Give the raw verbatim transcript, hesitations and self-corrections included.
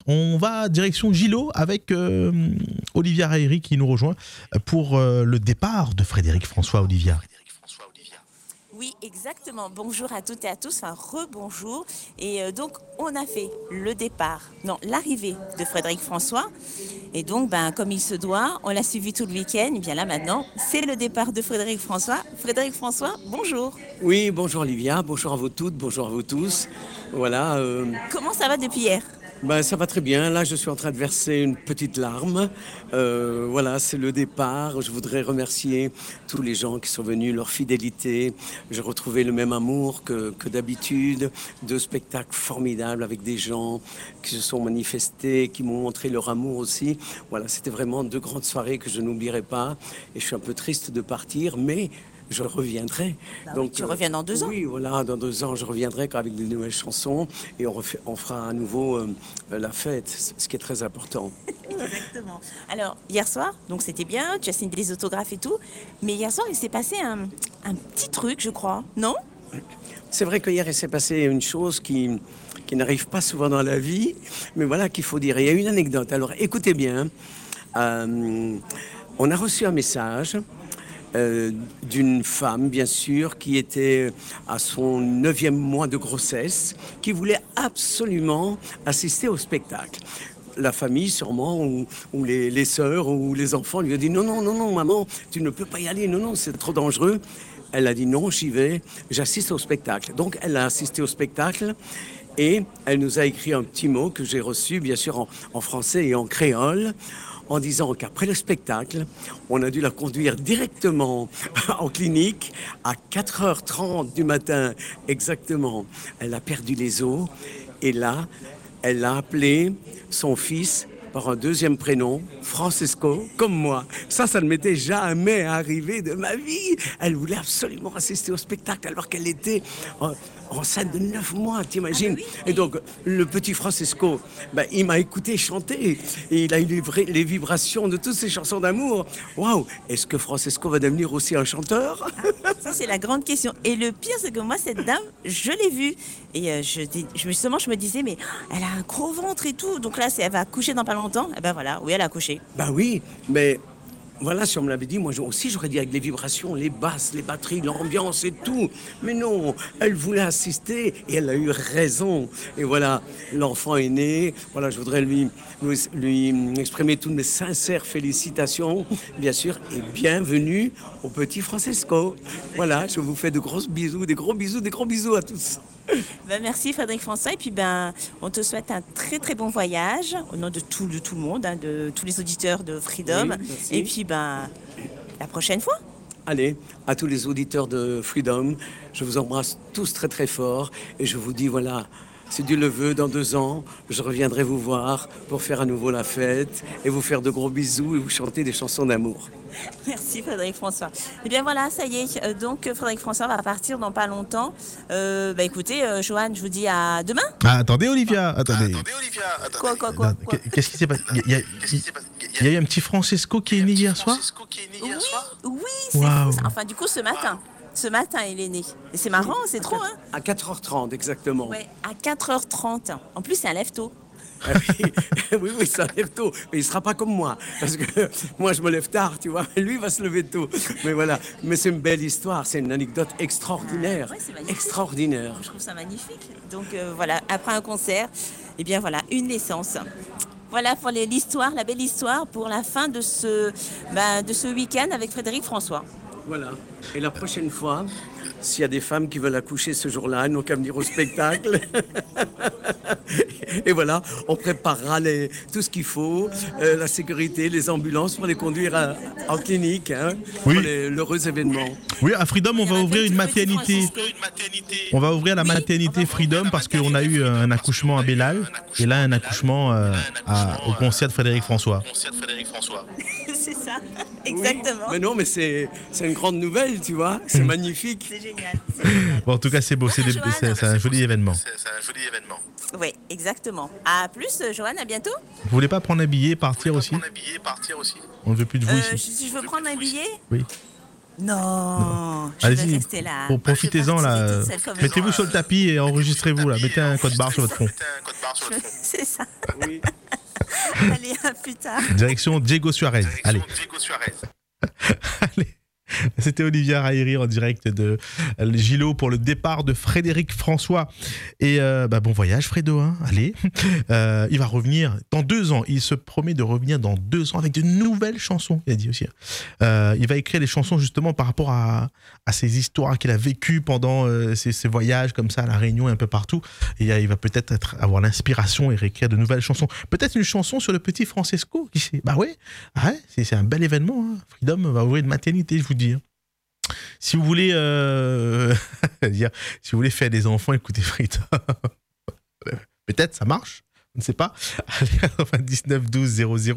On va direction Gillot avec euh, Olivia Rairi qui nous rejoint pour euh, le départ de Frédéric François. Olivia. Oui, exactement. Bonjour à toutes et à tous, enfin rebonjour. Et euh, donc, on a fait le départ, non, l'arrivée de Frédéric François. Et donc, ben, comme il se doit, on l'a suivi tout le week-end. Et bien là, maintenant, c'est le départ de Frédéric François. Frédéric François, bonjour. Oui, bonjour Olivia, bonjour à vous toutes, bonjour à vous tous. Voilà. Euh, Comment ça va depuis hier? ben, ça va très bien. Là, je suis en train de verser une petite larme. Euh, voilà, c'est le départ. Je voudrais remercier tous les gens qui sont venus, leur fidélité. J'ai retrouvé le même amour que, que d'habitude. Deux spectacles formidables avec des gens qui se sont manifestés, qui m'ont montré leur amour aussi. Voilà, c'était vraiment deux grandes soirées que je n'oublierai pas. Et je suis un peu triste de partir, mais je reviendrai. Bah Donc, oui, tu euh, reviens dans deux ans. Oui, voilà, dans deux ans, je reviendrai avec de nouvelles chansons et on, refait, on fera à nouveau euh, la fête, ce qui est très important. Exactement. Alors, hier soir, donc c'était bien, tu as signé des autographes et tout, mais hier soir, il s'est passé un, un petit truc, je crois, non? C'est vrai qu'hier, il s'est passé une chose qui, qui n'arrive pas souvent dans la vie, mais voilà qu'il faut dire. Il y a une anecdote. Alors, écoutez bien. Euh, on a reçu un message Euh, d'une femme, bien sûr, qui était à son neuvième mois de grossesse, qui voulait absolument assister au spectacle. La famille, sûrement, ou, ou les, les sœurs, ou les enfants lui ont dit « Non, non, non, non, maman, tu ne peux pas y aller, non, non, c'est trop dangereux. » Elle a dit « Non, j'y vais, j'assiste au spectacle. » Donc, elle a assisté au spectacle. Et elle nous a écrit un petit mot que j'ai reçu, bien sûr, en, en français et en créole, en disant qu'après le spectacle, on a dû la conduire directement en clinique à quatre heures trente du matin exactement. Elle a perdu les os et là, elle a appelé son fils par un deuxième prénom, Francesco, comme moi. Ça, ça ne m'était jamais arrivé de ma vie. Elle voulait absolument assister au spectacle alors qu'elle était euh, enceinte de neuf mois, t'imagines? Ah oui. Et donc, le petit Francesco, ben, il m'a écouté chanter. Et il a eu les, vra- les vibrations de toutes ces chansons d'amour. Waouh! Est-ce que Francesco va devenir aussi un chanteur? Ça, c'est la grande question. Et le pire, c'est que moi, cette dame, je l'ai vue. Et euh, je, je, justement, je me disais, mais elle a un gros ventre et tout. Donc là, c'est, elle va accoucher dans pas longtemps. Et ben voilà, oui, elle a accouché. Ben oui, mais voilà, si on me l'avait dit, moi aussi, j'aurais dit avec les vibrations, les basses, les batteries, l'ambiance et tout. Mais non, elle voulait assister et elle a eu raison. Et voilà, l'enfant est né. Voilà, je voudrais lui, lui, lui exprimer toutes mes sincères félicitations, bien sûr, et bienvenue au petit Francesco. Voilà, je vous fais de gros bisous, des gros bisous, des gros bisous à tous. Ben, merci Frédéric François et puis ben on te souhaite un très très bon voyage au nom de tout, de tout le monde, hein, de tous les auditeurs de Freedom. Oui, et puis ben la prochaine fois. Allez, à tous les auditeurs de Freedom, je vous embrasse tous très très fort et je vous dis voilà, si Dieu le veut, dans deux ans, je reviendrai vous voir pour faire à nouveau la fête et vous faire de gros bisous et vous chanter des chansons d'amour. Merci Frédéric François. Et bien voilà, ça y est. Euh, donc Frédéric François va partir dans pas longtemps. Euh, bah écoutez, euh, Joanne, je vous dis à demain. Ah, attendez Olivia, attendez. Ah, attendez Olivia, attendez. Quoi, quoi, quoi, quoi Qu'est-ce qui s'est passé? Il y a, il y a eu un petit Francesco qui est né hier soir? Qui est né Oui, hier soir oui, c'est Wow. fou. Enfin, du coup, ce matin. Ce matin, il est né. Et c'est marrant, c'est trop, hein? À quatre heures trente exactement. Ouais, à quatre heures trente. En plus, c'est un lève-tôt. Ah oui, oui, oui, ça lève tôt. Mais il ne sera pas comme moi. Parce que moi, je me lève tard, tu vois. Lui, il va se lever tôt. Mais voilà. Mais c'est une belle histoire. C'est une anecdote extraordinaire. Ouais, c'est magnifique. Extraordinaire. Je trouve ça magnifique. Donc euh, voilà, après un concert, eh bien voilà, une naissance. Voilà pour les- l'histoire, la belle histoire pour la fin de ce, bah, de ce week-end avec Frédéric François. Voilà. Et la prochaine fois, s'il y a des femmes qui veulent accoucher ce jour-là, elles n'ont qu'à venir au spectacle. Et voilà, on préparera les, tout ce qu'il faut, euh, la sécurité, les ambulances pour les conduire à- en clinique, hein, Oui. pour les- l'heureux événement. Oui, à Freedom, on va ouvrir une maternité. Une maternité. On va ouvrir la maternité Freedom parce qu'on a eu un accouchement à Bellal et là un accouchement euh, à- au concert de Frédéric François. Concert de Frédéric François. C'est ça, exactement. Mais non, mais c'est c'est une grande nouvelle, tu vois. C'est magnifique. C'est génial. c'est génial. Bon, en tout cas, c'est beau, c'est des- Joanne. c'est c'est un joli événement. C'est c'est un joli événement. Oui, exactement. À plus, Joanne, à bientôt. Vous voulez pas prendre un billet et partir aussi? On est habillé, partir aussi. On ne veut plus de vous Euh, ici. si si je veux prendre un billet, Oui. Non, je vais Allez-y, rester là. Bon, Je vais profitez-en partir là. toute seule comme une Mettez-vous grande. sur le tapis et enregistrez-vous là. Mettez un code barre sur votre front. Mettez un code barre sur votre front. C'est ça. Oui. Allez, à plus tard. Direction Diego Suarez. Direction Allez, Diego Suarez. allez. C'était Olivier Raillery en direct de euh, Gilo pour le départ de Frédéric François. Et euh, bah, bon voyage Fredo, hein. Allez. Euh, il va revenir dans deux ans. Il se promet de revenir dans deux ans avec de nouvelles chansons, il a dit aussi. Euh, il va écrire des chansons justement par rapport à, à ces histoires qu'il a vécues pendant euh, ces, ces voyages comme ça à La Réunion et un peu partout. Et euh, il va peut-être être, avoir l'inspiration et réécrire de nouvelles chansons. Peut-être une chanson sur le petit Francesco, qui sait. Bah ouais, ah ouais c'est, c'est un bel événement. Hein. Freedom va ouvrir une maternité, je vous dis. Hein. Si vous voulez euh, dire, si vous voulez faire des enfants, écoutez Freedom. Peut-être ça marche, on ne sait pas. Allez, quatre-vingt-dix-neuf douze zéro zéro.